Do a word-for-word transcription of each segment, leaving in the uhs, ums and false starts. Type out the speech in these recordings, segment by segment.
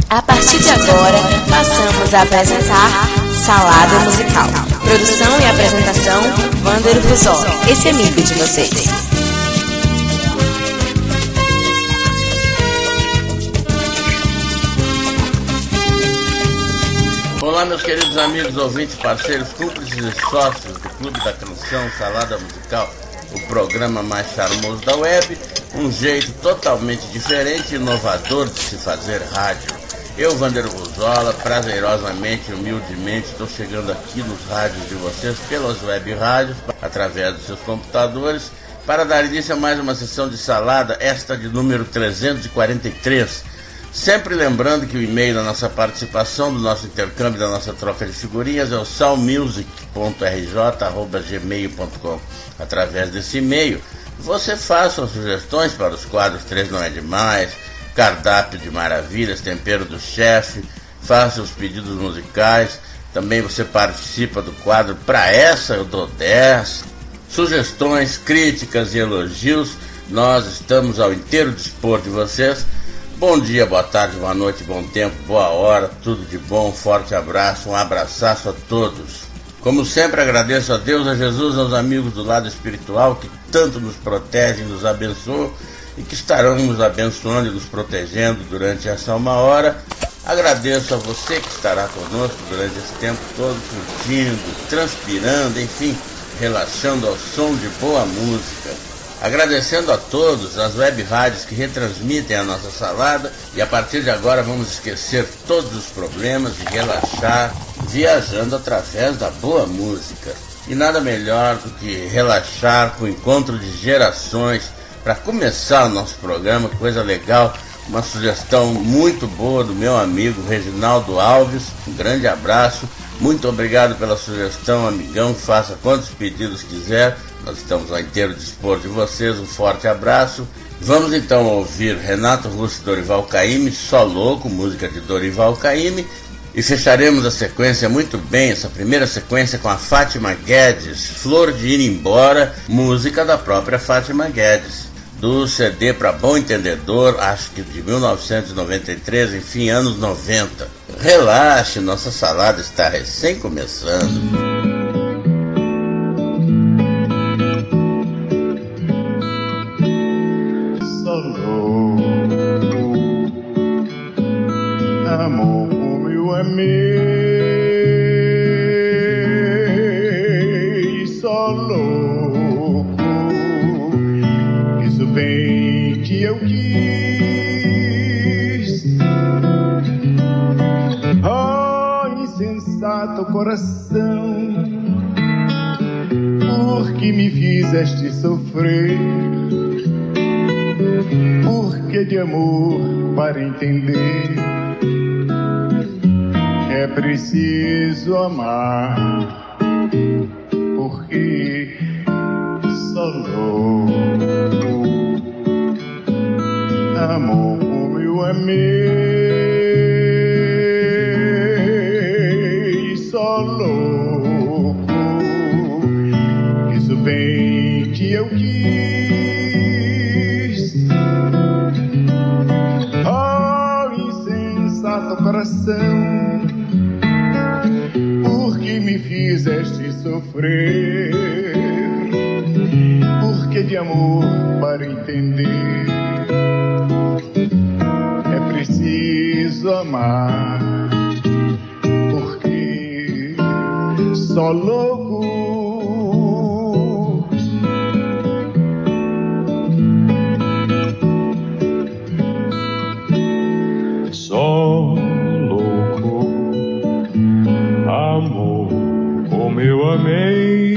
A partir de agora, passamos a apresentar Salada Musical. Produção e apresentação, Wander Rizol, esse amigo de vocês. Olá, meus queridos amigos, ouvintes, parceiros, cúmplices e sócios do Clube da Canção Salada Musical, o programa mais charmoso da web, um jeito totalmente diferente e inovador de se fazer rádio. Eu, Wander Rizol, prazerosamente, humildemente, estou chegando aqui nos rádios de vocês, pelas web rádios, através dos seus computadores, para dar início a mais uma sessão de salada, esta de número trezentos e quarenta e três. Sempre lembrando que o e-mail da nossa participação, do nosso intercâmbio, da nossa troca de figurinhas é o salmusic ponto r j arroba gmail ponto com. Através desse e-mail, você faz suas sugestões para os quadros três Não É Demais, Cardápio de Maravilhas, Tempero do Chefe, faça os pedidos musicais. Também você participa do quadro Pra Essa Eu Dou dez. Sugestões, críticas e elogios, nós estamos ao inteiro dispor de vocês. Bom dia, boa tarde, boa noite, bom tempo, boa hora, tudo de bom, um forte abraço, um abraçaço a todos. Como sempre, agradeço a Deus, a Jesus, aos amigos do lado espiritual que tanto nos protegem, nos abençoam e que estarão nos abençoando e nos protegendo durante essa uma hora. Agradeço a você que estará conosco durante esse tempo todo, curtindo, transpirando, enfim, relaxando ao som de boa música. Agradecendo a todos as web rádios que retransmitem a nossa salada, e a partir de agora vamos esquecer todos os problemas e relaxar viajando através da boa música. E nada melhor do que relaxar com o encontro de gerações para começar o nosso programa, coisa legal, uma sugestão muito boa do meu amigo Reginaldo Alves, um grande abraço, muito obrigado pela sugestão, amigão, faça quantos pedidos quiser. Nós estamos ao inteiro dispor de vocês, um forte abraço. Vamos então ouvir Renato Russo e Dorival Caymmi, Só Louco, música de Dorival Caymmi, e fecharemos a sequência muito bem, essa primeira sequência com a Fátima Guedes, Flor de Ir Embora, música da própria Fátima Guedes, do C D Pra Bom Entendedor, acho que de mil novecentos e noventa e três, enfim, anos noventa. Relaxe, nossa salada está recém começando. Coração, por que me fizeste sofrer? Por que de amor para entender é preciso amar? Porque só louco, amor como eu amei. Bem que eu quis, oh insensato coração, por que me fizeste sofrer? Por que de amor para entender é preciso amar? Porque só louco amei,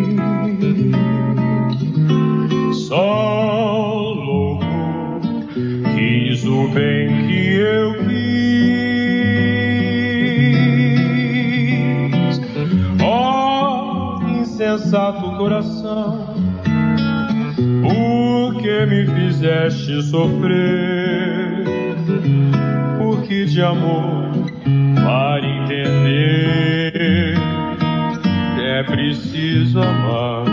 só louco quis o bem que eu quis. Oh, insensato coração, por que me fizeste sofrer? Por que de amor para entender é preciso amar?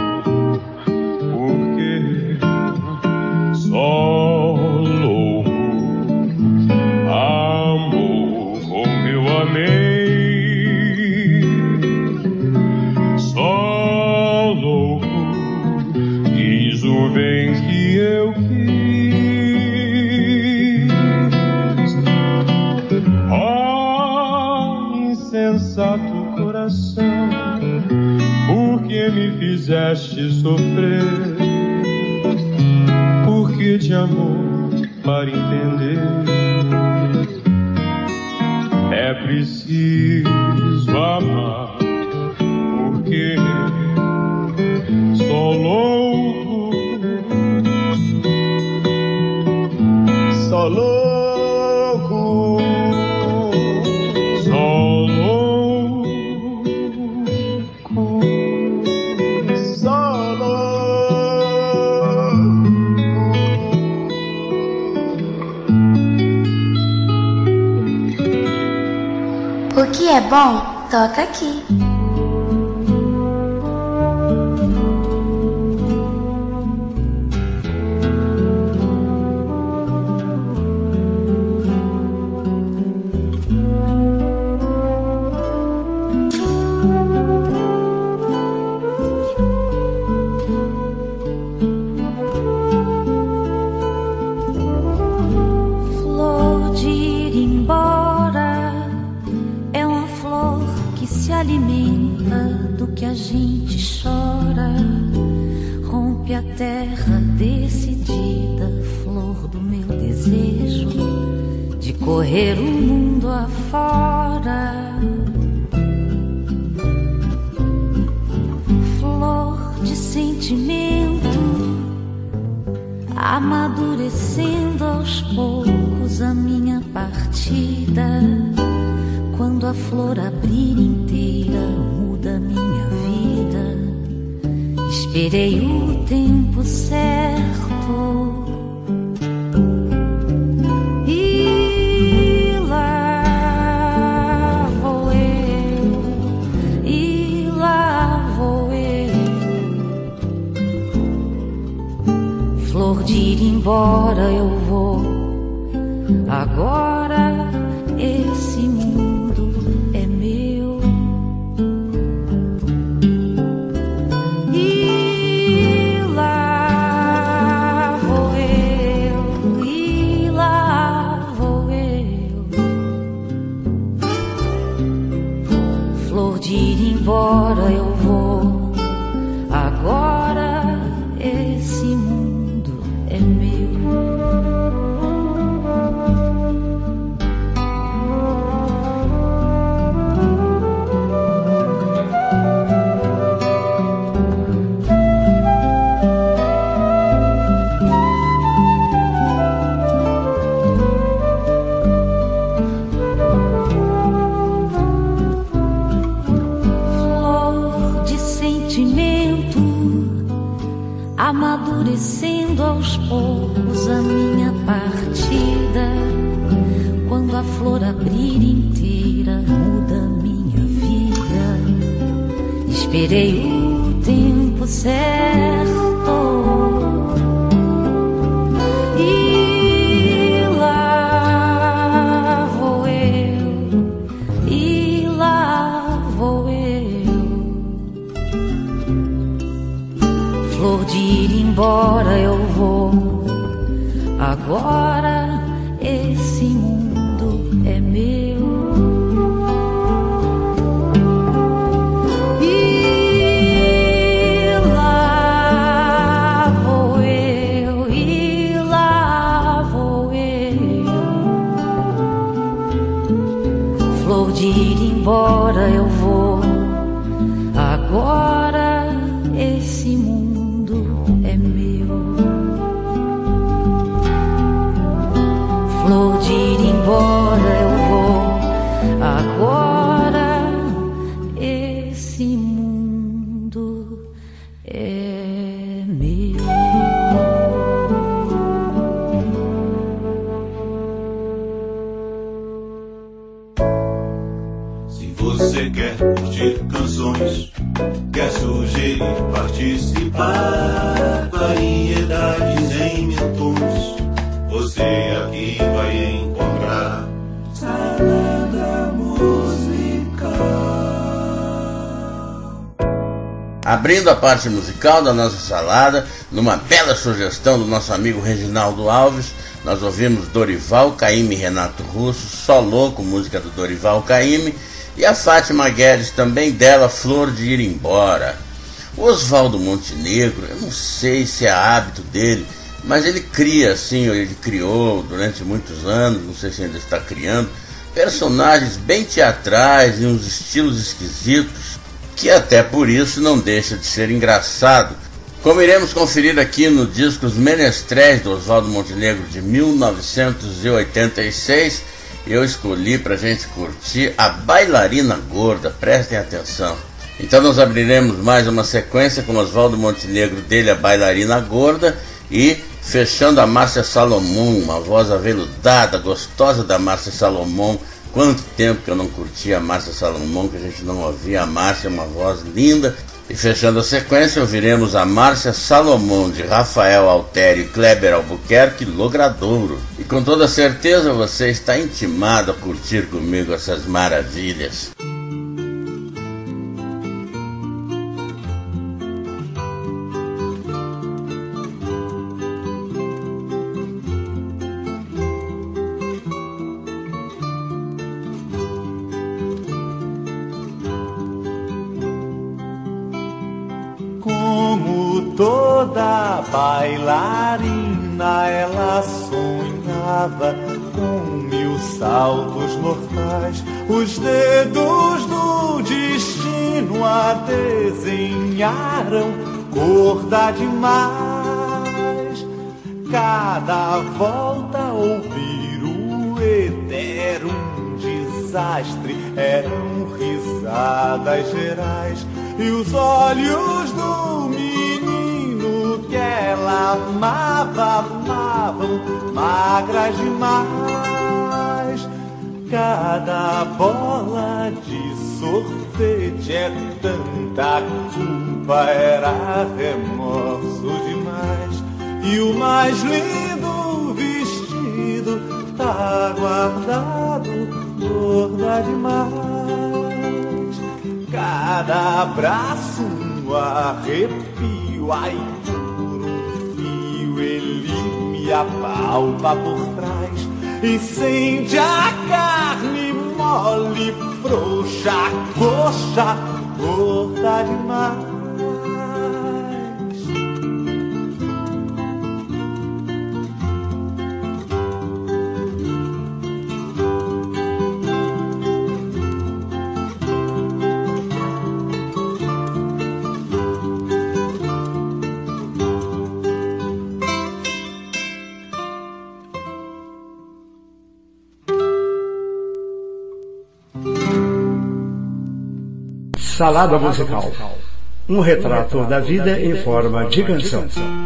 Porque só louco amor coração, porque me fizeste sofrer, porque de amor para entender é preciso amar, porque sou louco, sou louco. O que é bom, toca aqui. Flor de ir embora é uma flor que se alimenta do que a gente chora, rompe a terra decidida, flor do meu desejo de correr o mundo afora. Flor de sentimento, amadurecendo aos poucos a minha partida. Quando a flor abrir inteira, muda minha vida. Esperei o tempo certo e lá vou eu, e lá vou eu. Flor de ir embora eu vou, agora esse mundo é meu. E lá vou eu, e lá vou eu. Flor de ir embora eu vou, agora esse mundo é meu. Amadurecendo aos poucos a minha partida. Quando a flor abrir inteira, muda minha vida. Esperei o tempo certo e lá vou eu, e lá vou eu. Flor de ir embora eu vou, agora esse mundo é meu. E lá vou eu, e lá vou eu. Flor de ir embora eu vou, agora esse mundo é meu. Flor de ir embora eu vou, agora esse mundo é meu. Se você quer curtir canções, quer sugerir, participar, variedades em mil tons, você aqui vai encontrar Salada Musical. Abrindo a parte musical da nossa salada, numa bela sugestão do nosso amigo Reginaldo Alves, nós ouvimos Dorival Caymmi e Renato Russo, Só Louco, música do Dorival Caymmi, E a Fátima Guedes também, dela, Flor de Ir Embora. O Oswaldo Montenegro, eu não sei se é hábito dele, mas ele cria assim, ele criou durante muitos anos, não sei se ainda está criando, personagens bem teatrais e uns estilos esquisitos, que até por isso não deixa de ser engraçado. Como iremos conferir aqui no disco Os Menestréis do Oswaldo Montenegro de mil novecentos e oitenta e seis, eu escolhi para a gente curtir A Bailarina Gorda, prestem atenção. Então nós abriremos mais uma sequência com Oswaldo Montenegro, dele A Bailarina Gorda, e fechando a Márcia Salomão, uma voz aveludada, gostosa da Márcia Salomão. Quanto tempo que eu não curtia a Márcia Salomão, que a gente não ouvia a Márcia, uma voz linda. E fechando a sequência, ouviremos a Márcia Salomão, de Rafael Altério e Kleber Albuquerque, Logradouro. E com toda certeza você está intimado a curtir comigo essas maravilhas. Toda bailarina, ela sonhava com mil saltos mortais, os dedos do destino a desenharam gorda demais. Cada volta ou pirueta era um desastre, eram risadas gerais, e os olhos do menino que ela amava, amavam magras demais. Cada bola de sorvete é tanta culpa, era remorso demais. E o mais lindo vestido tá guardado, gorda demais. Cada abraço um arrepio, ai, por um fio ele me apalpa por trás e sente a carne mole, frouxa, coxa, gorda demais. Salada musical. Um retrato da vida em forma de canção.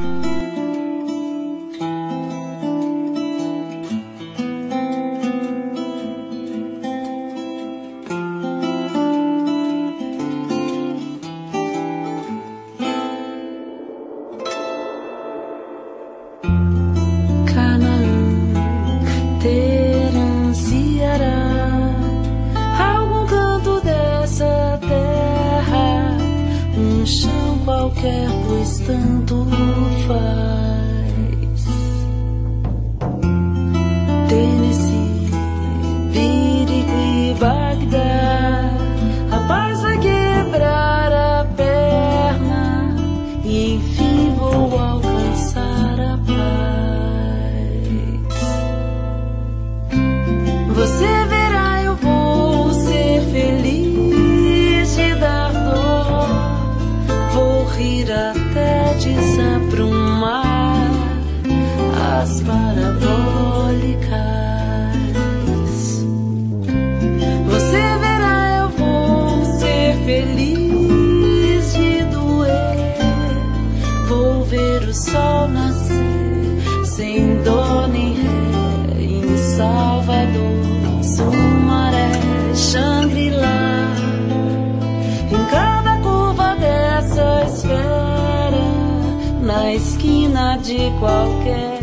De qualquer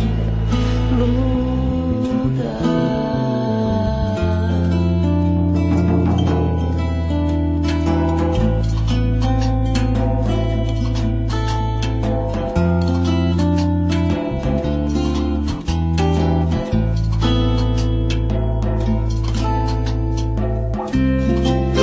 lugar.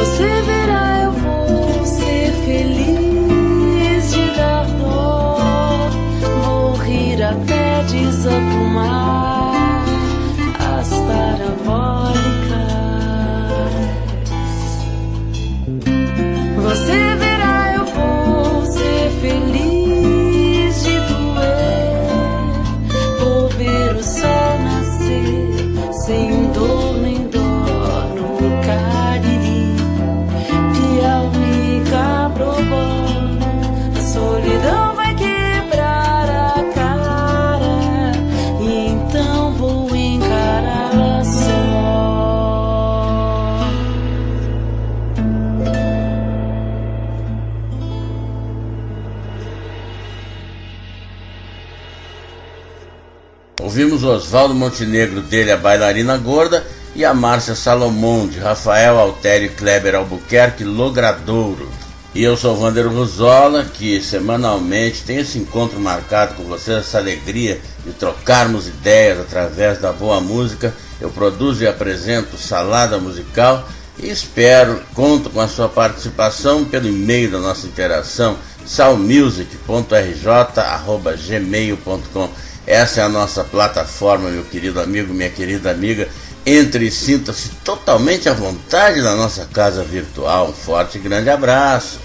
ouvimos Oswaldo Montenegro, dele A Bailarina Gorda, e a Márcia Salomão, de Rafael Altério e Kleber Albuquerque, Logradouro. E eu sou o Vander Ruzola, que semanalmente tem esse encontro marcado com vocês, essa alegria de trocarmos ideias através da boa música. Eu produzo e apresento Salada Musical e espero, conto com a sua participação pelo e-mail da nossa interação, salmusic ponto r j arroba gmail ponto com. Essa é a nossa plataforma, meu querido amigo, minha querida amiga. Entre e sinta-se totalmente à vontade na nossa casa virtual. Um forte e grande abraço.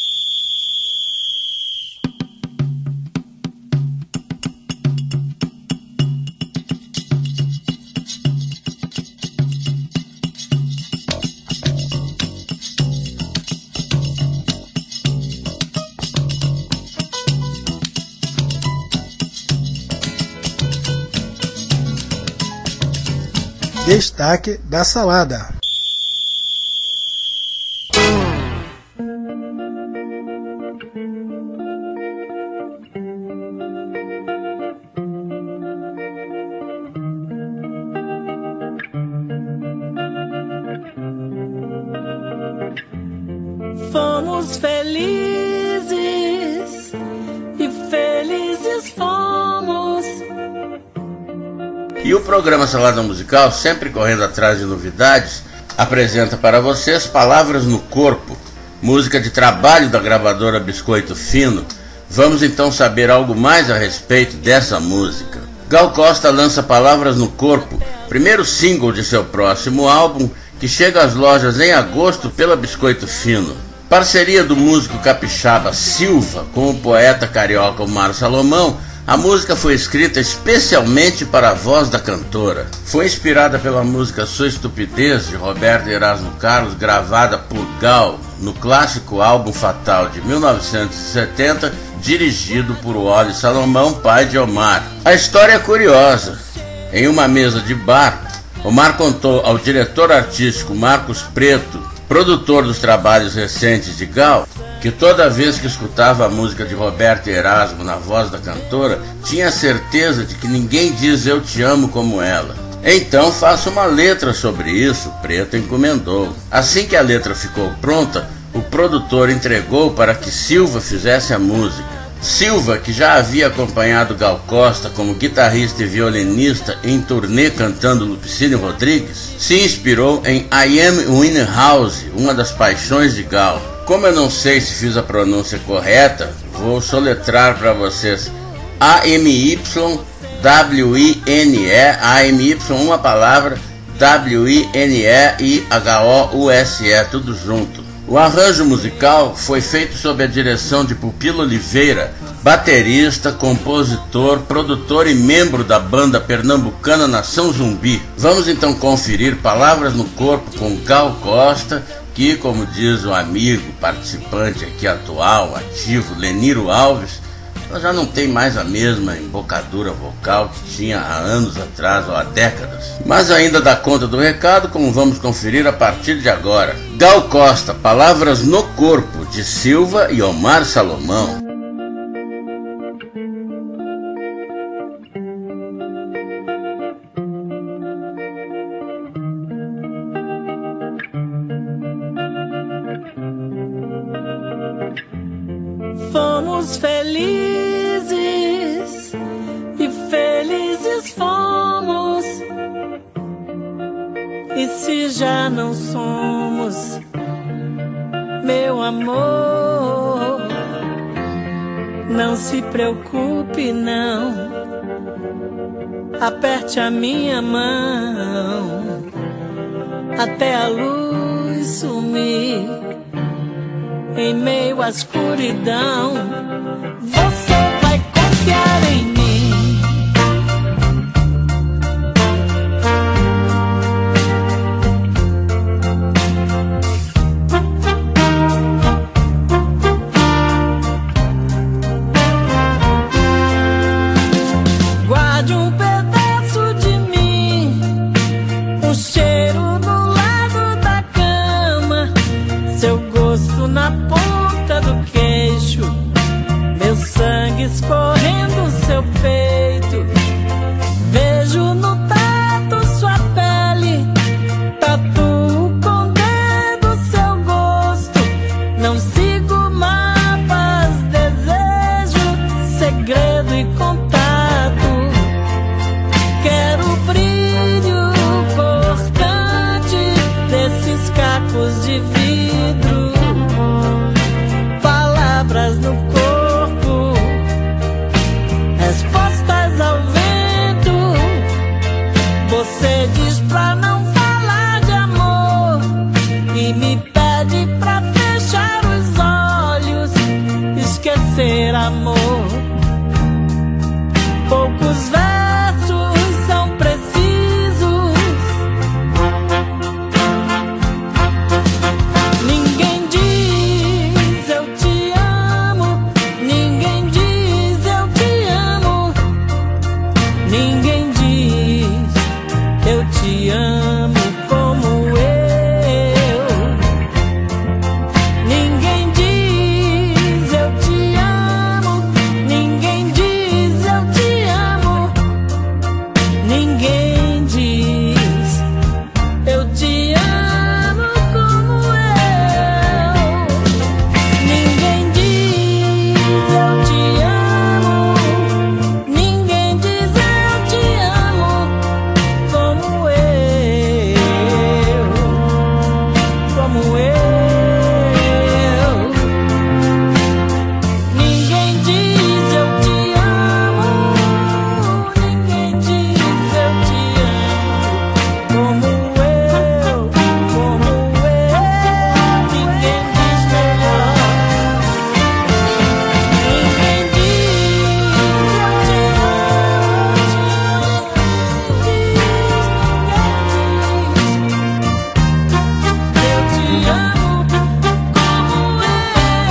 Destaque da salada. Fomos felizes e felizes fomos. E o programa Salada Musical, sempre correndo atrás de novidades, apresenta para vocês Palavras no Corpo, música de trabalho da gravadora Biscoito Fino. Vamos então saber algo mais a respeito dessa música. Gal Costa lança Palavras no Corpo, primeiro single de seu próximo álbum, que chega às lojas em agosto pela Biscoito Fino. Parceria do músico capixaba Silva com o poeta carioca Omar Salomão, a música foi escrita especialmente para a voz da cantora. Foi inspirada pela música Sua Estupidez, de Roberto Erasmo Carlos, gravada por Gal no clássico álbum Fatal de mil novecentos e setenta, dirigido por Wally Salomão, pai de Omar. A história é curiosa. Em uma mesa de bar, Omar contou ao diretor artístico Marcos Preto, produtor dos trabalhos recentes de Gal, que toda vez que escutava a música de Roberto Erasmo na voz da cantora, tinha certeza de que ninguém diz eu te amo como ela. Então faça uma letra sobre isso, Preto encomendou. Assim que a letra ficou pronta, o produtor entregou para que Silva fizesse a música. Silva, que já havia acompanhado Gal Costa como guitarrista e violinista em turnê cantando Lupicínio Rodrigues, se inspirou em I Am Winehouse, uma das paixões de Gal. Como eu não sei se fiz a pronúncia correta, vou soletrar para vocês A M Y W I N E, A M Y uma palavra, W I N E I H O U S E, tudo junto. O arranjo musical foi feito sob a direção de Pupilo Oliveira, baterista, compositor, produtor e membro da banda pernambucana Nação Zumbi. Vamos então conferir Palavras no Corpo com Gal Costa, que, como diz o amigo participante aqui atual, ativo, Leniro Alves, ela já não tem mais a mesma embocadura vocal que tinha há anos atrás ou há décadas. Mas ainda dá conta do recado, como vamos conferir a partir de agora. Gal Costa, Palavras no Corpo, de Silva e Omar Salomão. Fomos felizes e felizes fomos. E se já não somos, meu amor, não se preocupe não, aperte a minha mão até a luz sumir. Em meio à escuridão, você vai confiar em mim. Guarde um pedaço de mim, um cheiro no lado da cama, seu gosto na ponta do queixo, ser amor. Poucos versos são precisos. Ninguém diz eu te amo, ninguém diz eu te amo, ninguém diz eu te amo como eu. Ninguém diz eu te amo, ninguém diz eu te amo, ninguém diz eu te amo como eu. Ninguém diz eu te amo, ninguém diz eu te amo como eu, como eu. Ninguém diz eu te amo, ninguém diz eu te amo como eu, como eu. Ninguém diz melhor. Ninguém diz eu te amo, ninguém diz, eu te amo como eu.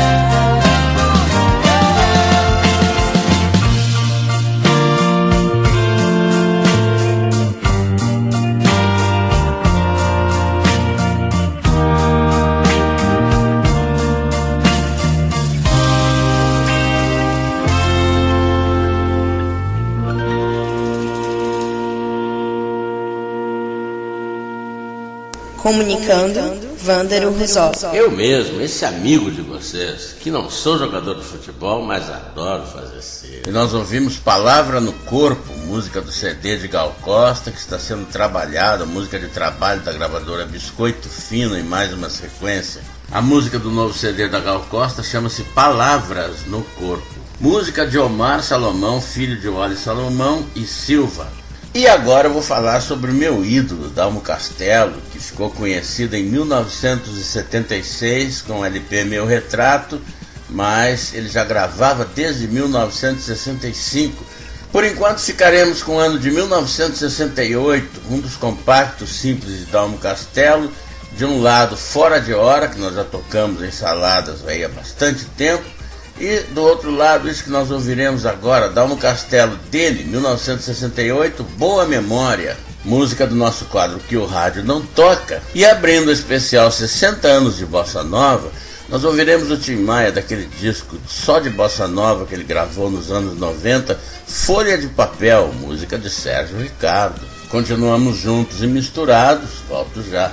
Comunicando, Vândaro Rizzo. Eu mesmo, esse amigo de vocês, que não sou jogador de futebol, mas adoro fazer ser. E nós ouvimos Palavra no Corpo, música do C D de Gal Costa, que está sendo trabalhada, música de trabalho da gravadora Biscoito Fino em mais uma sequência. A música do novo C D da Gal Costa chama-se Palavras no Corpo. Música de Omar Salomão, filho de Wally Salomão e Silva. E agora eu vou falar sobre o meu ídolo, Dalmo Castelo, que ficou conhecido em mil novecentos e setenta e seis com o L P Meu Retrato, mas ele já gravava desde mil novecentos e sessenta e cinco. Por enquanto ficaremos com o ano de mil novecentos e sessenta e oito, um dos compactos simples de Dalmo Castelo. De um lado, Fora de Hora, que nós já tocamos em Saladas aí há bastante tempo, e do outro lado, isso que nós ouviremos agora, Dalmo Castelo, dele, mil novecentos e sessenta e oito, Boa Memória, música do nosso quadro Que o Rádio Não Toca. E abrindo o especial sessenta anos de Bossa Nova, nós ouviremos o Tim Maia daquele disco só de Bossa Nova que ele gravou nos anos noventa, Folha de Papel, música de Sérgio Ricardo. Continuamos juntos e misturados, volto já.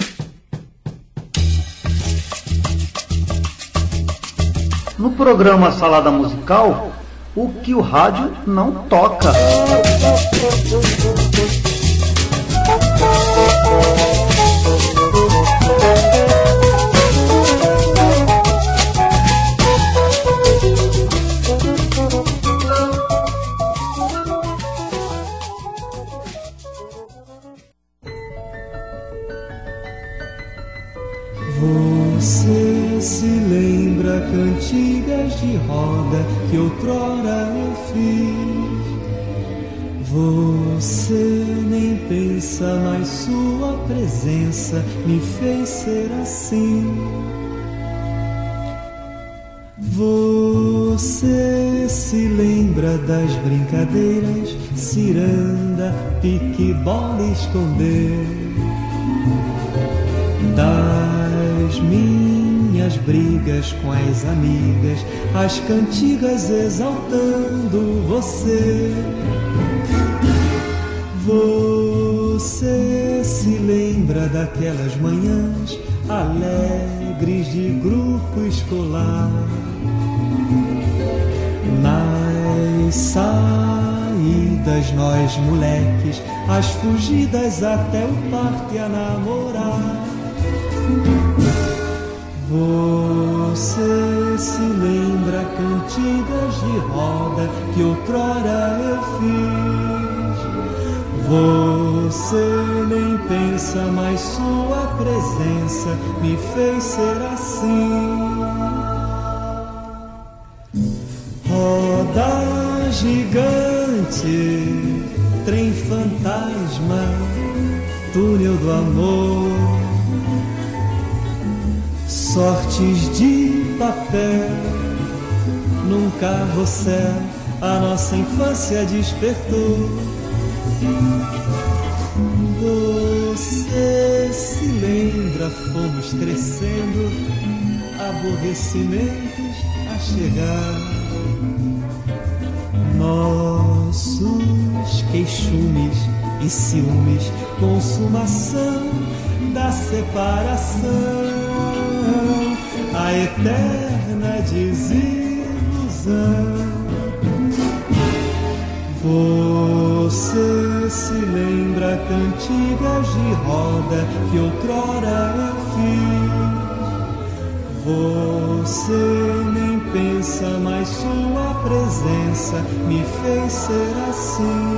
No programa Salada Musical, o que o rádio não toca. Você se lembra cantigas de roda que outrora eu fiz? Você nem pensa, mas sua presença me fez ser assim. Você se lembra das brincadeiras, ciranda, pique, bola e esconder, das minhas brigas com as amigas, as cantigas exaltando você. Você se lembra daquelas manhãs alegres de grupo escolar, nas saídas nós moleques, as fugidas até o parque a namorar. Você se lembra cantigas de roda que outrora eu fiz? Você nem pensa, mas sua presença me fez ser assim. gigante, trem fantasma, túnel do amor, sortes de papel, num carrossel a nossa infância despertou. Você se lembra, fomos crescendo, aborrecimentos a chegar, nossos queixumes e ciúmes, consumação da separação, a eterna desilusão. Você se lembra cantigas de roda que outrora eu fiz? Você nem pensa, mas sua presença me fez ser assim.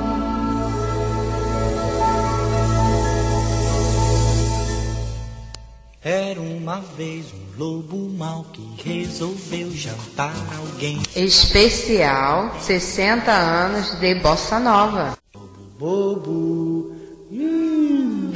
Era uma vez um lobo mau que resolveu jantar alguém. Especial sessenta anos de Bossa Nova. Bobo, hum.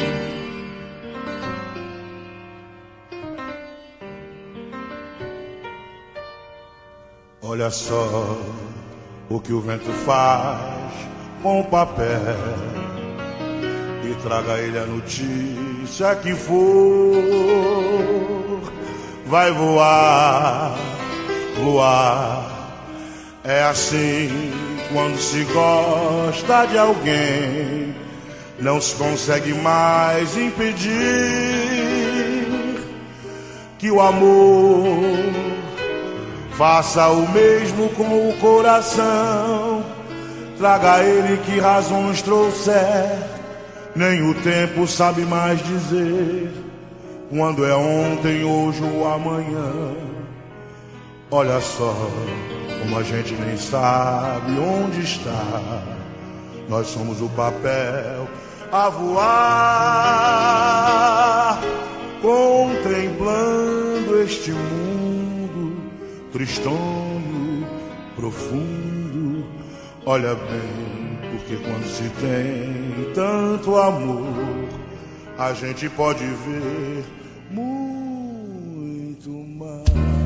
Olha só o que o vento faz com o papel e traga ele a notícia que for. Vai voar, voar. É assim quando se gosta de alguém, não se consegue mais impedir que o amor faça o mesmo com o coração. Traga ele que razões trouxer, nem o tempo sabe mais dizer quando é ontem, hoje ou amanhã. Olha só como a gente nem sabe onde está. Nós somos o papel a voar, contemplando este mundo tristonho, profundo. Olha bem, porque quando se tem tanto amor, a gente pode ver muito mais.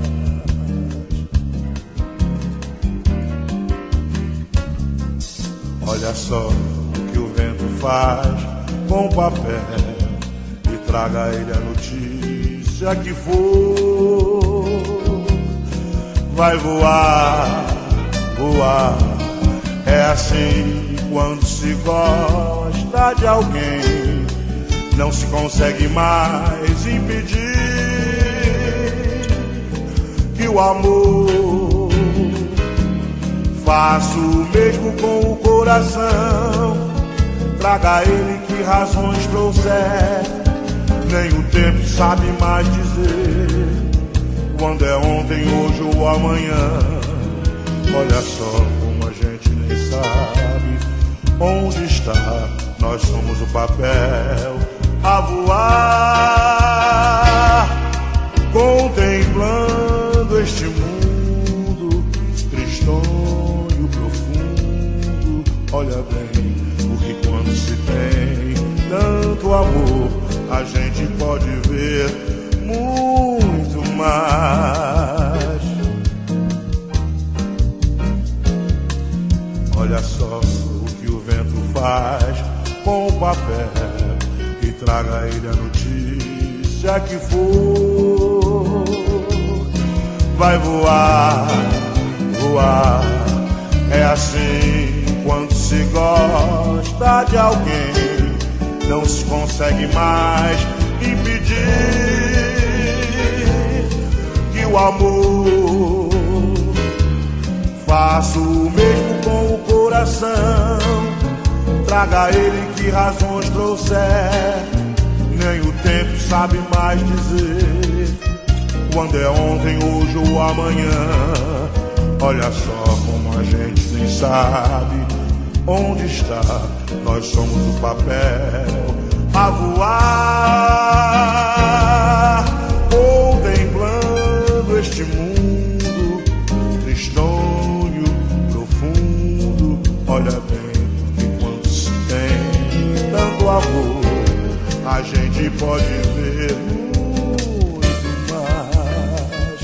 Olha só o que o vento faz com o papel e traga ele a notícia que for. Vai voar, voar. É assim quando se gosta de alguém, não se consegue mais impedir que o amor faça o mesmo com o coração. Traga ele que razões trouxer, nem o tempo sabe mais dizer quando é ontem, hoje ou amanhã. Olha só como a gente nem sabe onde está. Nós somos o papel a voar, contemplando este mundo tristonho, profundo. Olha bem, porque quando se tem tanto amor, a gente pode ver muito mais. Olha só o que o vento faz com o papel e traga ele a notícia que for. Vai voar, voar. É assim quando se gosta de alguém, não se consegue mais impedir que o amor faça o mesmo com o coração. Traga ele que razões trouxer, nem o tempo sabe mais dizer quando é ontem, hoje ou amanhã. Olha só como a gente nem sabe onde está. Nós somos o papel a voar, contemplando este mundo tristonho, profundo. viver muito mais.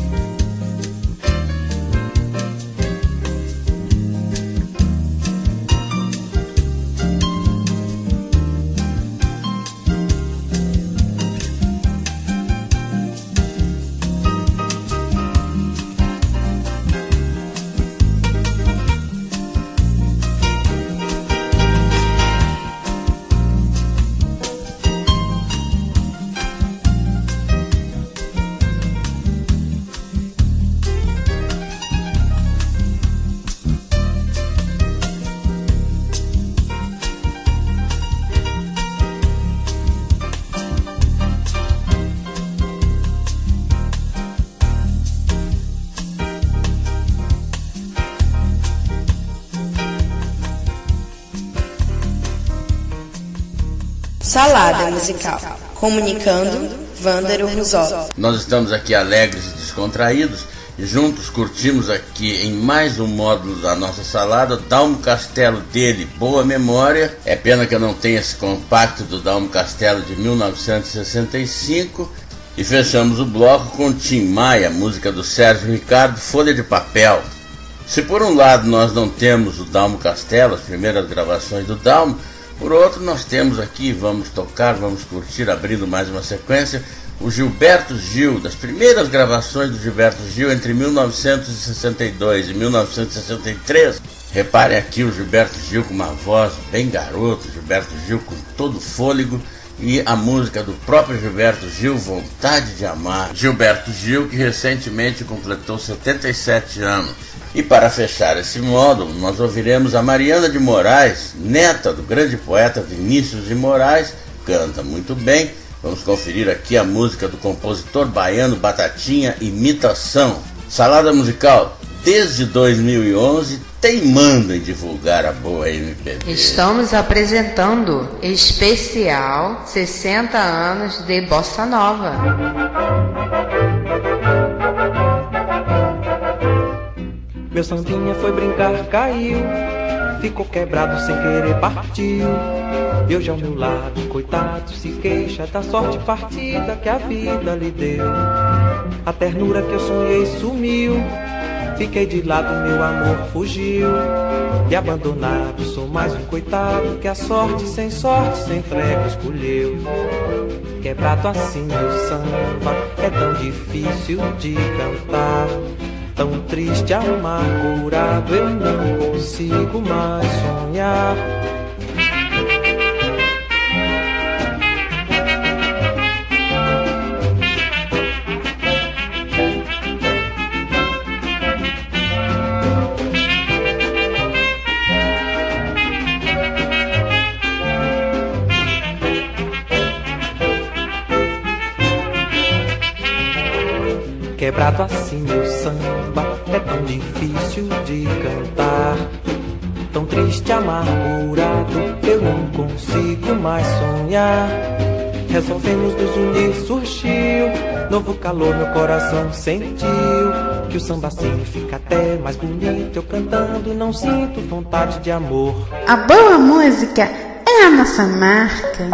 Salada musical. Comunicando, Vândaro Rosó. Nós estamos aqui alegres e descontraídos e juntos curtimos aqui em mais um módulo da nossa salada Dalmo Castelo dele, Boa Memória. É pena que eu não tenha esse compacto do Dalmo Castelo de mil novecentos e sessenta e cinco. E fechamos o bloco com Tim Maia, música do Sérgio Ricardo, Folha de Papel. Se por um lado nós não temos o Dalmo Castelo, as primeiras gravações do Dalmo, por outro nós temos aqui, vamos tocar, vamos curtir, abrindo mais uma sequência, o Gilberto Gil, das primeiras gravações do Gilberto Gil entre mil novecentos e sessenta e dois e mil novecentos e sessenta e três. Reparem aqui o Gilberto Gil com uma voz bem garoto, Gilberto Gil com todo fôlego, e a música do próprio Gilberto Gil, Vontade de Amar. Gilberto Gil, que recentemente completou setenta e sete anos. E para fechar esse módulo, nós ouviremos a Mariana de Moraes, neta do grande poeta Vinícius de Moraes, canta muito bem. Vamos conferir aqui a música do compositor baiano Batatinha, Imitação. Salada musical, desde dois mil e onze, teimando em divulgar a boa M P B. Estamos apresentando especial sessenta anos de Bossa Nova. Meu sambinha foi brincar, caiu, ficou quebrado sem querer, partiu. Eu já ao meu lado, coitado, se queixa da sorte partida que a vida lhe deu. A ternura que eu sonhei sumiu, fiquei de lado, meu amor fugiu. E abandonado, sou mais um coitado que a sorte sem sorte, sem freio escolheu. Quebrado assim meu samba, é tão difícil de cantar. Tão triste, amargurado, eu não consigo mais sonhar. Quebrado assim meu samba, é tão difícil de cantar. Tão triste, amargurado, eu não consigo mais sonhar. Resolvemos nos unir, surgiu novo calor, meu coração sentiu que o samba assim fica até mais bonito. Eu cantando não sinto vontade de amor. A boa música é a nossa marca.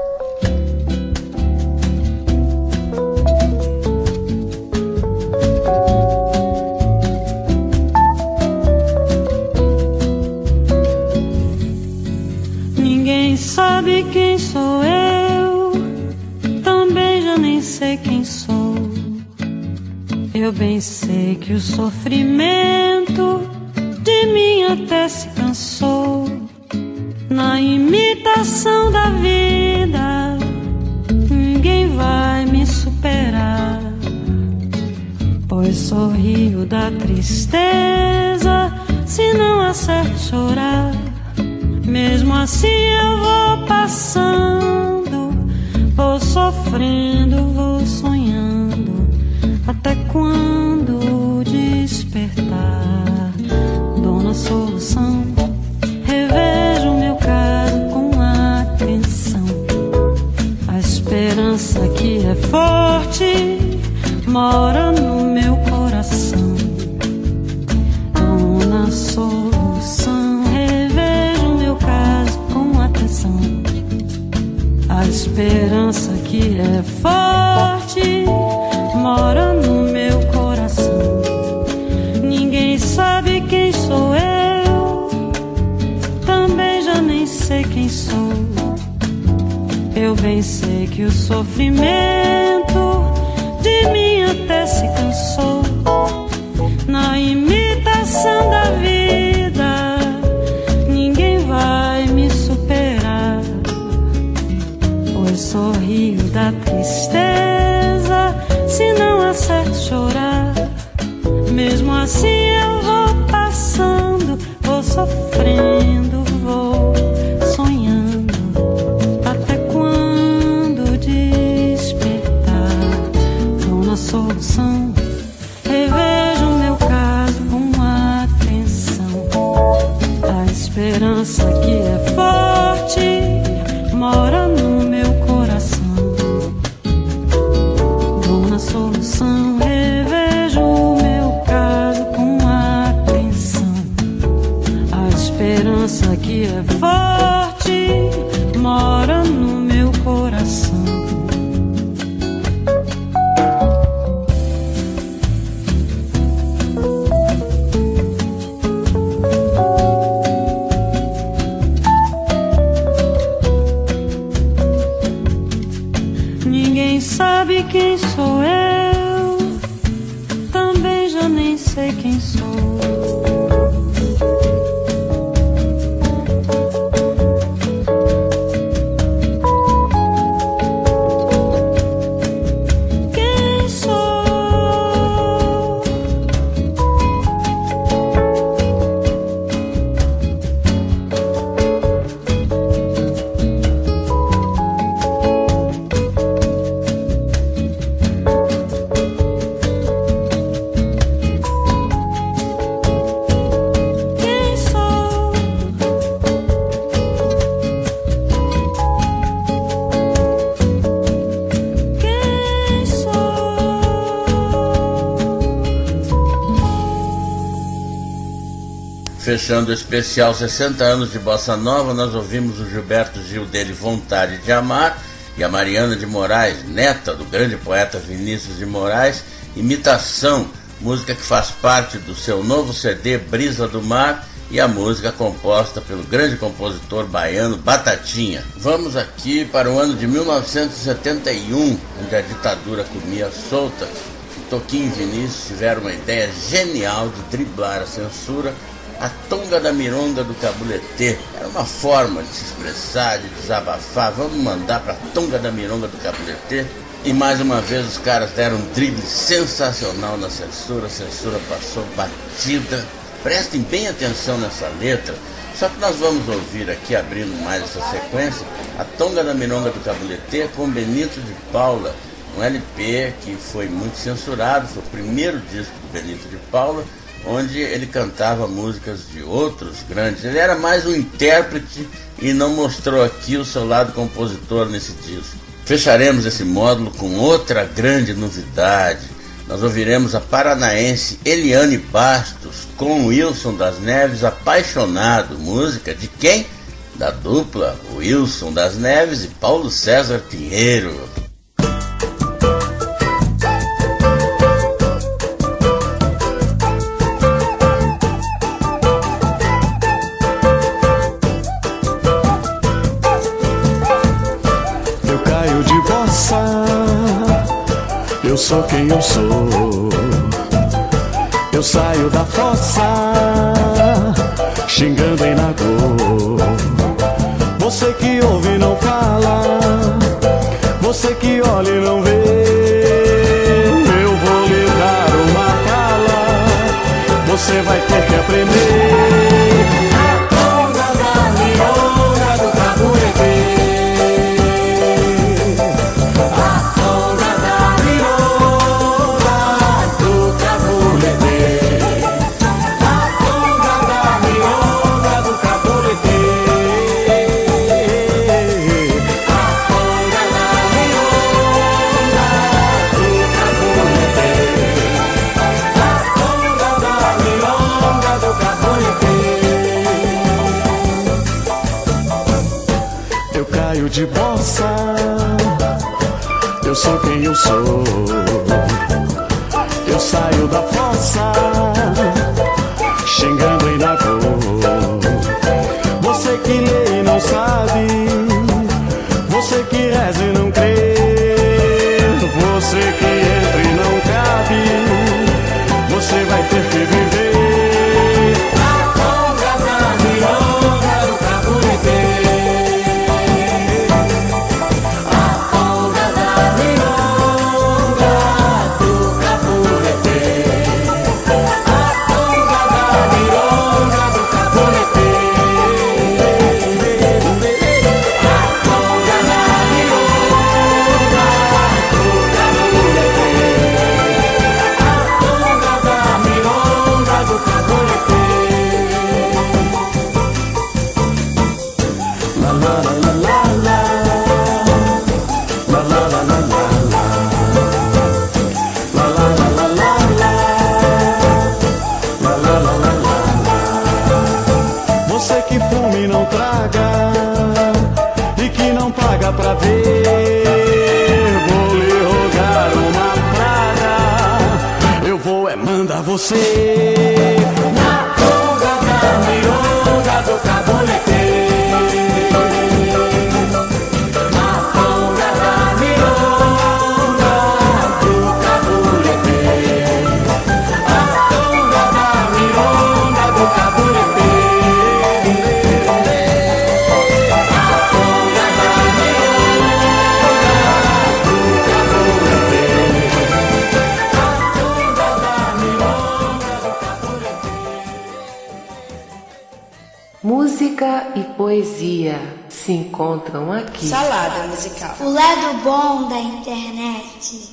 Sabe quem sou eu? Também já nem sei quem sou. Eu bem sei que o sofrimento de mim até se cansou. Na imitação da vida, ninguém vai me superar. Pois sorrio da tristeza, se não acerto chorar. Mesmo assim eu vou passando, vou sofrendo, vou sonhando, até quando despertar. Dona Solução, revejo meu caso com atenção. A esperança que é forte mora no meu coração. Dona Solução, a esperança que é forte mora no meu coração. Ninguém sabe quem sou eu, também já nem sei quem sou. Eu bem sei que o sofrimento de mim até se cansou. Na imitação da vida ninguém vai me superar, pois sorrio da tristeza se não acerto chorar. Mesmo assim eu vou passando, vou sofrendo, vou sonhando, até quando despertar. Tô na solução, revejo meu caso com atenção. A esperança que é forte mora no meu coração. Tô na solução, revejo meu caso com atenção. A esperança que é forte mora no meu coração. Ninguém sabe quem sou eu, também já nem sei quem sou. Quem sou? Quem sou? Quem sou? Fechando o especial sessenta anos de Bossa Nova, nós ouvimos o Gilberto Gil dele Vontade de Amar e a Mariana de Moraes, neta do grande poeta Vinícius de Moraes, Imitação, música que faz parte do seu novo C D Brisa do Mar, e a música composta pelo grande compositor baiano Batatinha. Vamos aqui para o ano de mil novecentos e setenta e um, onde a ditadura comia solta. Toquinho e Vinícius tiveram uma ideia genial de driblar a censura. A Tonga da Mironga do Cabuletê era uma forma de se expressar, de desabafar. Vamos mandar para a Tonga da Mironga do Cabuletê. E mais uma vez os caras deram um drible sensacional na censura. A censura passou batida. Prestem bem atenção nessa letra. Só que nós vamos ouvir aqui, abrindo mais essa sequência, a Tonga da Mironga do Cabuletê com Benito de Paula, um L P que foi muito censurado. Foi o primeiro disco do Benito de Paula, onde ele cantava músicas de outros grandes. Ele era mais um intérprete e não mostrou aqui o seu lado compositor nesse disco. Fecharemos esse módulo com outra grande novidade. Nós ouviremos a paranaense Eliane Bastos com Wilson das Neves, Apaixonado, música de quem? Da dupla Wilson das Neves e Paulo César Pinheiro. Eu sou quem eu sou. Eu saio da fossa xingando em Nagô. Você que ouve e não fala, você que olha e não vê, eu vou lhe dar uma cala, você vai ter que aprender. A tonga da mironga do Cabuletê. De bossa eu sou quem eu sou. Eu saio da fossa, xingando e na cor. Você que lê e não sabe, você que reza e não crê, você que entra e não cabe, você vai ter que viver. A conga da milonga do Caburité, a conga da milonga do Caburité, a conga da milonga do Caburité. Você que fuma e não traga, e que não paga pra ver, vou lhe rogar uma praga, eu vou é mandar você na conga da milonga do Caburité, na conga da milonga do Caburité, a conga da milonga do Caburité. Música e poesia se encontram aqui. Salada musical. O lado bom da internet.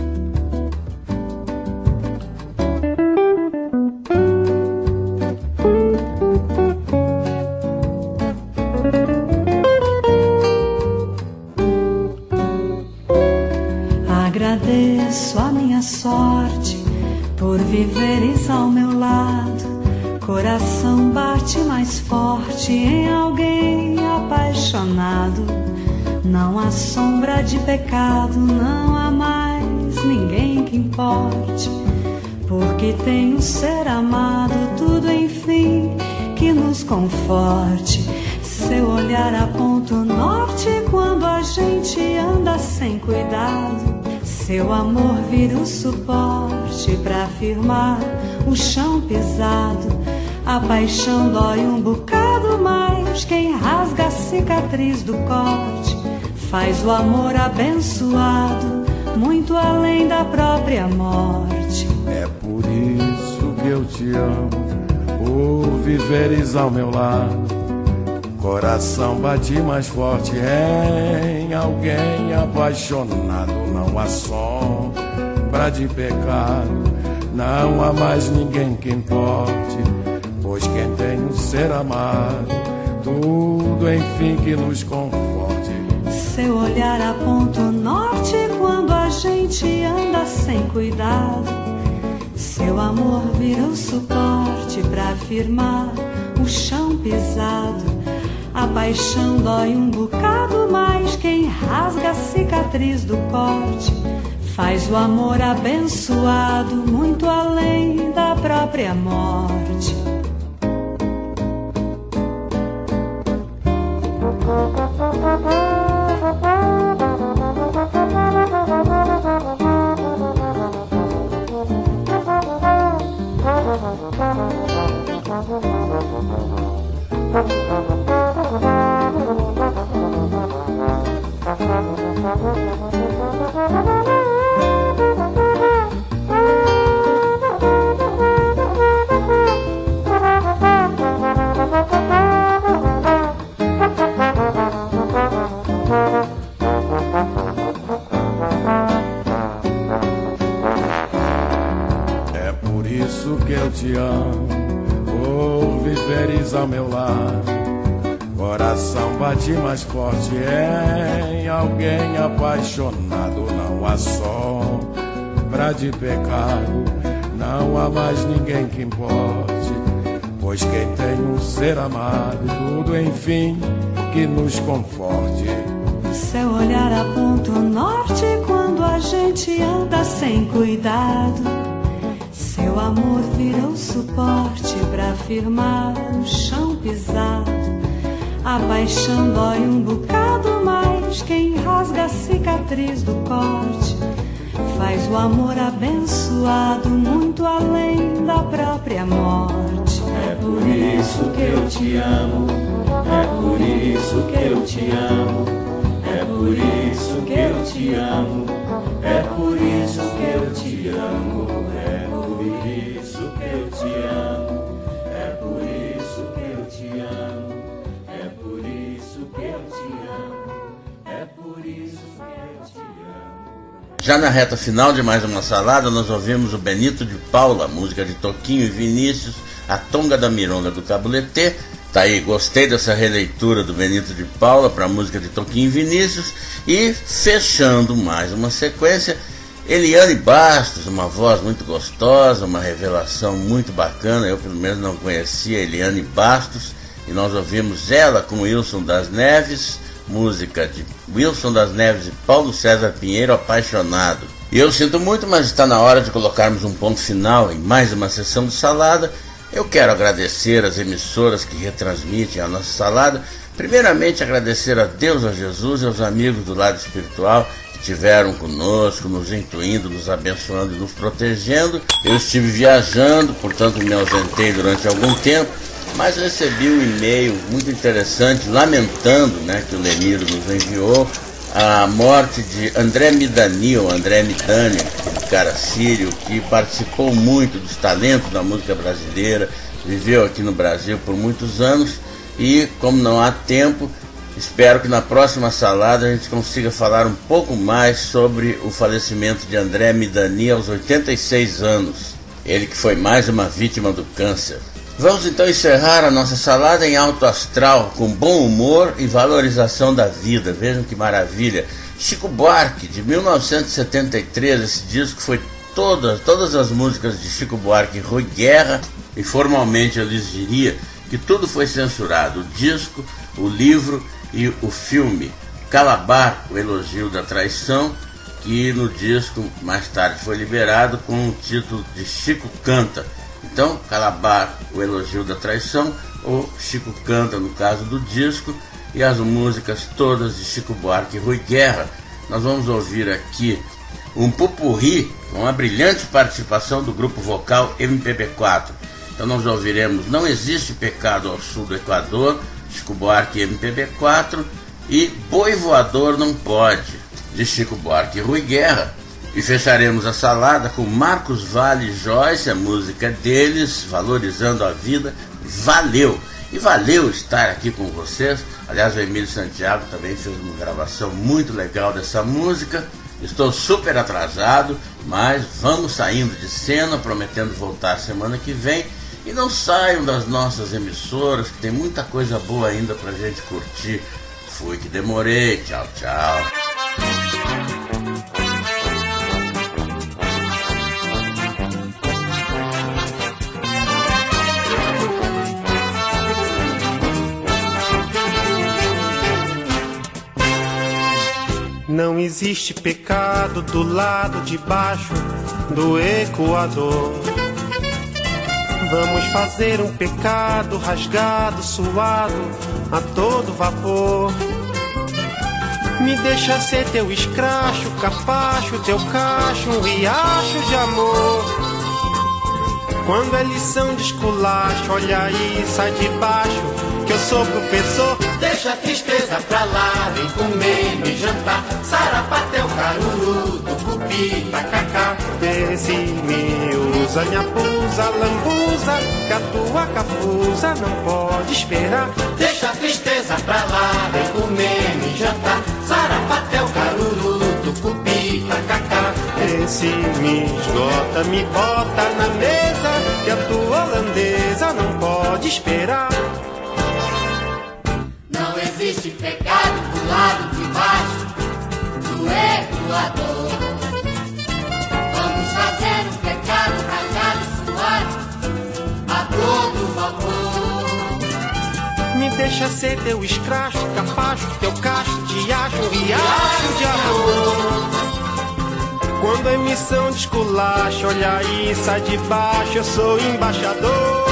Agradeço a minha sorte por viveres ao meu lado. Coração bate mais forte em alguém apaixonado. Não há sombra de pecado, não há mais ninguém que importe. Porque tem um ser amado, tudo enfim que nos conforte. Seu olhar aponta o norte quando a gente anda sem cuidado. Seu amor vira o suporte pra firmar o chão pisado. A paixão dói um bocado mais, quem rasga a cicatriz do corte faz o amor abençoado, muito além da própria morte. É por isso que eu te amo, por viveres ao meu lado. Coração bate mais forte em alguém apaixonado. Não há sombra de pecado, não há mais ninguém que importe. Pois quem tem um ser amado, tudo enfim que nos conforte. Seu olhar aponta o norte quando a gente anda sem cuidado. Seu amor vira o suporte pra firmar o chão pisado. A paixão dói um bocado mais, quem rasga a cicatriz do corte faz o amor abençoado, muito além da própria morte. É por isso que eu te amo, por viveres ao meu lado. Coração bate mais forte em alguém apaixonado. Não há sombra de pecado, não há mais ninguém que importe. Pois quem tem um ser amado, tudo enfim que nos conforte. Seu olhar aponta o norte quando sem cuidado. Seu amor virou suporte pra firmar o chão pisado. A paixão dói um bocado mais, quem rasga a cicatriz do corte faz o amor abençoado muito além da própria morte. É por isso que eu te amo, é por isso que eu te amo, é por isso que eu te amo, é por isso que eu te amo, é por isso que eu te amo, é por isso que eu te amo, é por isso que eu te amo, é por isso que eu te amo. Já na reta final de mais uma salada, nós ouvimos o Benito de Paula, música de Toquinho e Vinícius, A Tonga da Mironga do Cabuletê. Tá aí, gostei dessa releitura do Benito de Paula para a música de Toquinho e Vinícius. E fechando mais uma sequência, Eliane Bastos, uma voz muito gostosa, uma revelação muito bacana. Eu pelo menos não conhecia Eliane Bastos, e nós ouvimos ela com Wilson das Neves, música de Wilson das Neves e Paulo César Pinheiro, Apaixonado. E eu sinto muito, mas está na hora de colocarmos um ponto final em mais uma sessão de salada. Eu quero agradecer as emissoras que retransmitem a nossa salada. Primeiramente agradecer a Deus, a Jesus e aos amigos do lado espiritual que estiveram conosco, nos intuindo, nos abençoando e nos protegendo. Eu estive viajando, portanto me ausentei durante algum tempo, mas recebi um e-mail muito interessante lamentando, né, que o Leniro nos enviou, a morte de André Midani, ou André Midani, aquele cara sírio que participou muito dos talentos da música brasileira, viveu aqui no Brasil por muitos anos, e como não há tempo, espero que na próxima salada a gente consiga falar um pouco mais sobre o falecimento de André Midani aos oitenta e seis anos, ele que foi mais uma vítima do câncer. Vamos então encerrar a nossa salada em alto astral, com bom humor e valorização da vida. Vejam que maravilha. Chico Buarque, de mil novecentos e setenta e três, esse disco foi todas, todas as músicas de Chico Buarque e Rui Guerra, e formalmente eu lhes diria que tudo foi censurado, o disco, o livro e o filme. Calabar, o elogio da traição, que no disco mais tarde foi liberado com o título de Chico Canta. Então, Calabar, o elogio da traição, ou Chico Canta, no caso do disco, e as músicas todas de Chico Buarque e Rui Guerra. Nós vamos ouvir aqui um popurrí com a brilhante participação do grupo vocal M P B quatro. Então nós ouviremos Não Existe Pecado ao Sul do Equador, Chico Buarque e M P B quatro, e Boi Voador Não Pode, de Chico Buarque e Rui Guerra. E fecharemos a salada com Marcos Valle e Joyce, a música deles, Valorizando a Vida. Valeu! E valeu estar aqui com vocês. Aliás, o Emílio Santiago também fez uma gravação muito legal dessa música. Estou super atrasado, mas vamos saindo de cena, prometendo voltar semana que vem. E não saiam das nossas emissoras, que tem muita coisa boa ainda pra gente curtir. Fui que demorei. Tchau, tchau. Não existe pecado do lado de baixo do Equador. Vamos fazer um pecado rasgado, suado, a todo vapor. Me deixa ser teu escracho, capacho, teu cacho, um riacho de amor. Quando é lição de esculacho, olha aí, sai de baixo, que eu sou professor. Deixa a tristeza pra lá, vem comer, me jantar, sarapatel, caruru, tucupi, tacacá. Vê se me usa, me abusa, lambuza, que a tua cafusa não pode esperar. Deixa a tristeza pra lá, vem comer, me jantar, sarapatel, caruru, tucupi, tacacá. Vê se me esgota, me bota na mesa, que a tua holandesa não pode esperar. Não existe pecado do lado de baixo do Equador. Vamos fazer um pecado rasgado, suado, a todo vapor. Me deixa ser teu escracho, capacho, teu cacho, diacho, riacho de amor. Quando a missão de esculacho, olha aí, sai de baixo, eu sou embaixador.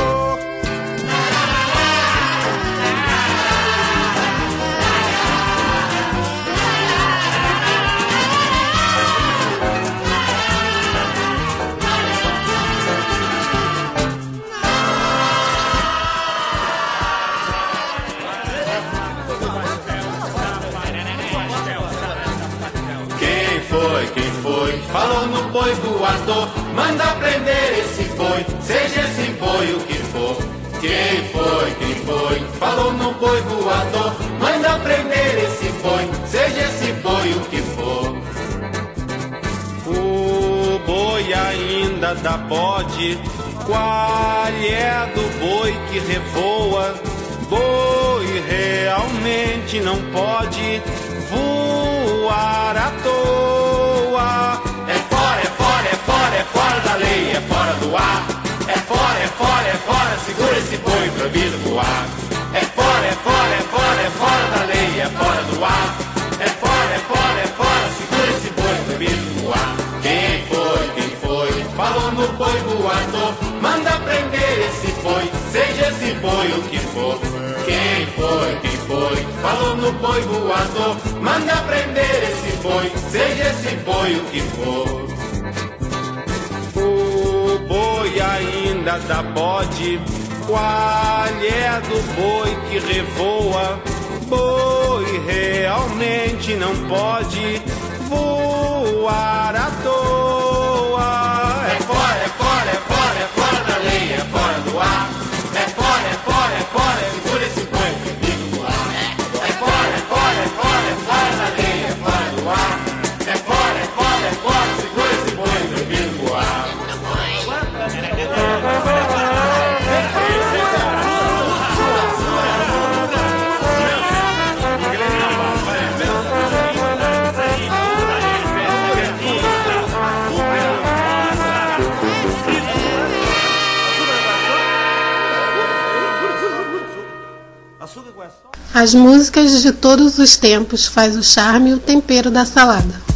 Falou no boi voador, manda prender esse boi, seja esse boi o que for. Quem foi, quem foi? Falou no boi voador, manda prender esse boi, seja esse boi o que for. O boi ainda dá bode, qual é do boi que revoa? Boi realmente não pode voar à toa. É fora da lei, é fora do ar. É fora, é fora, é fora, segura esse boi proibido voar. É fora, é fora, é fora, é fora da lei, é fora do ar. É fora, é fora, é fora, segura esse boi proibido voar. Quem foi, quem foi? Falou no boi voador, manda prender esse boi, seja esse boi o que for. Quem foi, quem foi? Falou no boi voador, manda prender esse boi, seja esse boi o que for. Boi ainda dá bode, qual é do boi que revoa? Boi realmente não pode voar à toa. É fora, é fora, é fora, é fora da lei, é fora do ar. É fora, é fora, é fora, segura esse boi proibido voar. É fora, é fora, é fora, é fora da lei, é fora do ar. É fora, é fora, é fora, segura esse boi proibido voar. As músicas de todos os tempos faz o charme e o tempero da salada.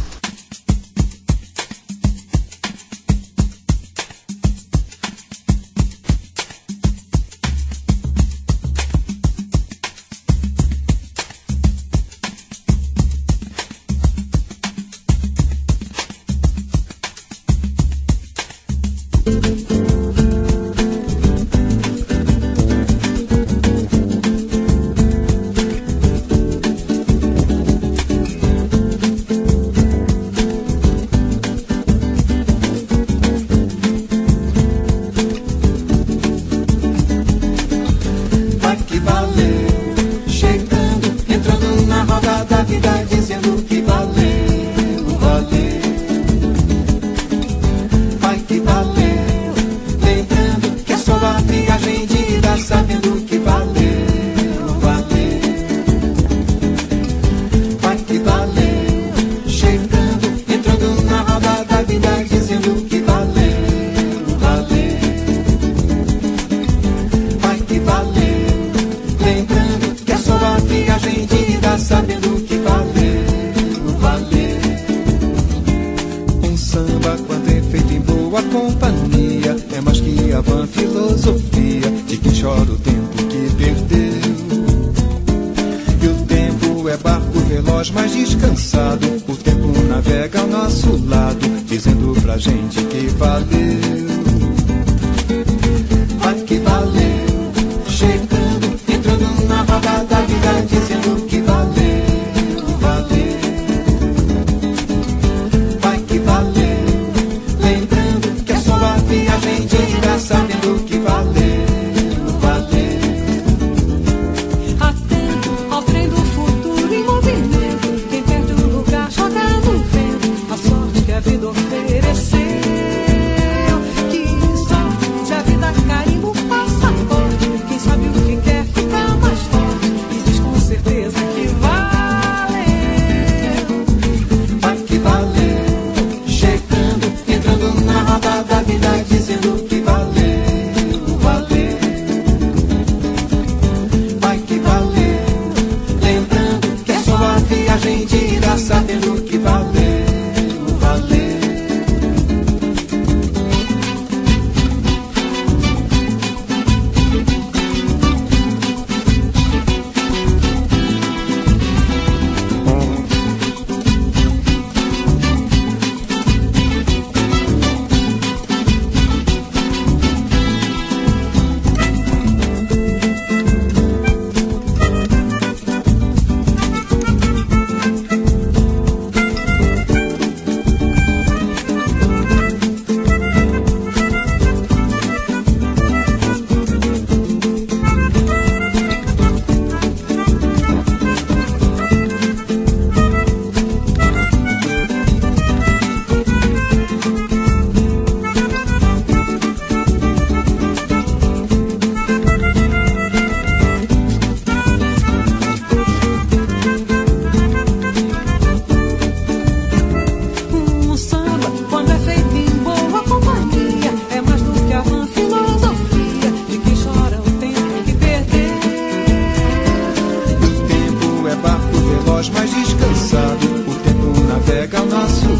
A sorte que a vida ofereceu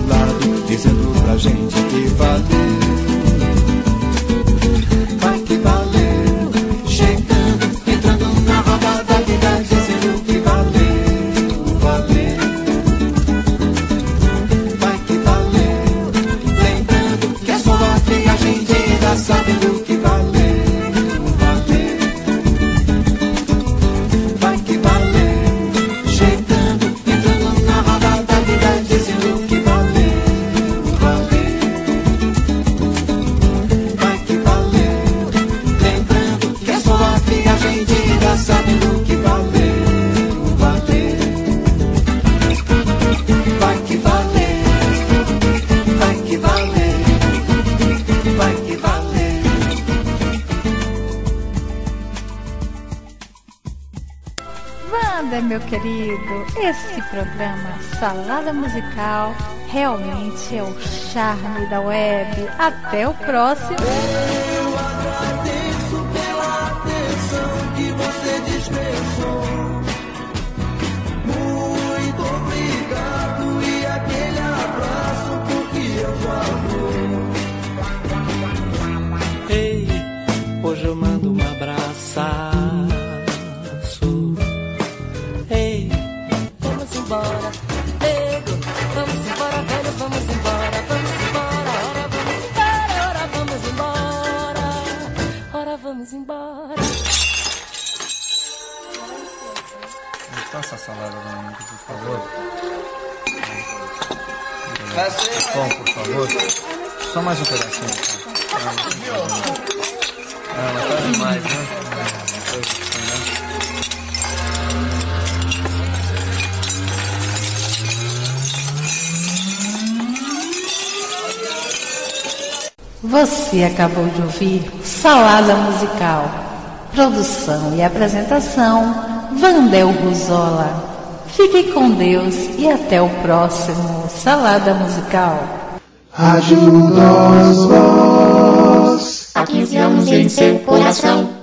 lado, dizendo pra gente que valeu. Vai que valeu, chegando, entrando na roda da vida, dizendo que valeu, valeu. Vai que valeu, lembrando que é só a viagem de ida, sabendo que valeu. Sabendo que valeu, valeu. Vai que valeu, vai que valeu, vai que valeu. Wanda, meu querido, esse programa Salada Musical realmente é o charme da web. Até o próximo. Eu agradeço pela atenção que você dispensou. Muito obrigado e aquele abraço porque eu sou. Ei, hoje eu mando um abraço. Ei, vamos embora, nego, vamos embora, velho, vamos embora, vamos embora, ora vamos embora, ora vamos embora, ora vamos embora. Passa a salada da minha, por favor. Bom, por favor. Só mais um pedacinho. Ah, mas tá demais, né? Você acabou de ouvir Salada Musical. Produção e apresentação, Vandel Ruzola. Fique com Deus e até o próximo Salada Musical. Ajuda-os vós. Há quinze anos em seu coração.